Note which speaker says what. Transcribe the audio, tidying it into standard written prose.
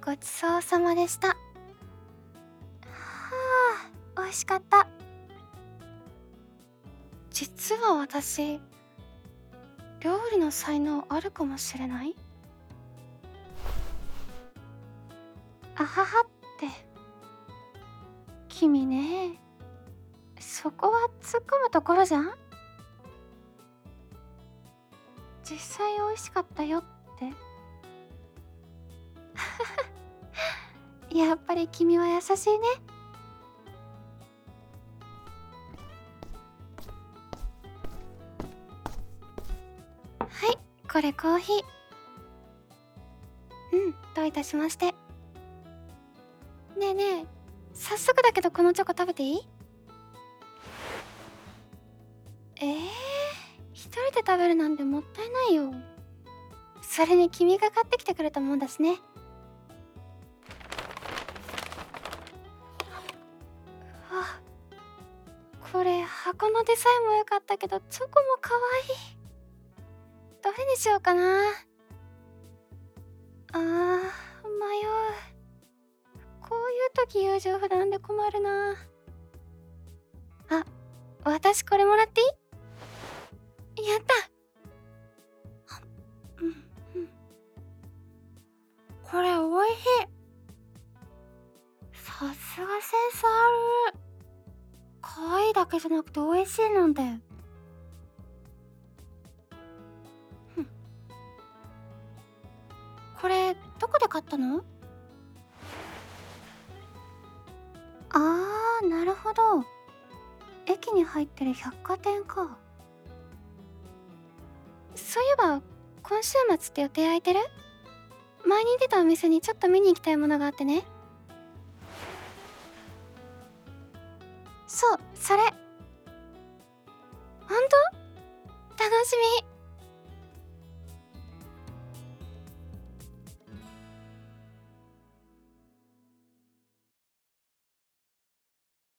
Speaker 1: ごちそうさまでした。はあ、美味しかった。実は私、料理の才能あるかもしれない。あははって。君ね、そこは突っ込むところじゃん。実際美味しかったよって。やっぱり君は優しいね。はい、これコーヒー。どういたしまして。ねえねえ、早速だけどこのチョコ食べていい？一人で食べるなんてもったいないよ。それに君が買ってきてくれたもんだしね。あ、これ箱のデザインも良かったけどチョコも可愛い。どれにしようかな。迷う。こういう時友情不断で困るな。あ、私これもらっていい？やった。うんうん。これおいしい。さすがセンスある。可愛いだけじゃなくて美味しいなんて。これどこで買ったの？なるほど。駅に入ってる百貨店か。そういえば今週末って予定空いてる？前に出たお店にちょっと見に行きたいものがあってね。そう、それ。ほんと？楽しみ。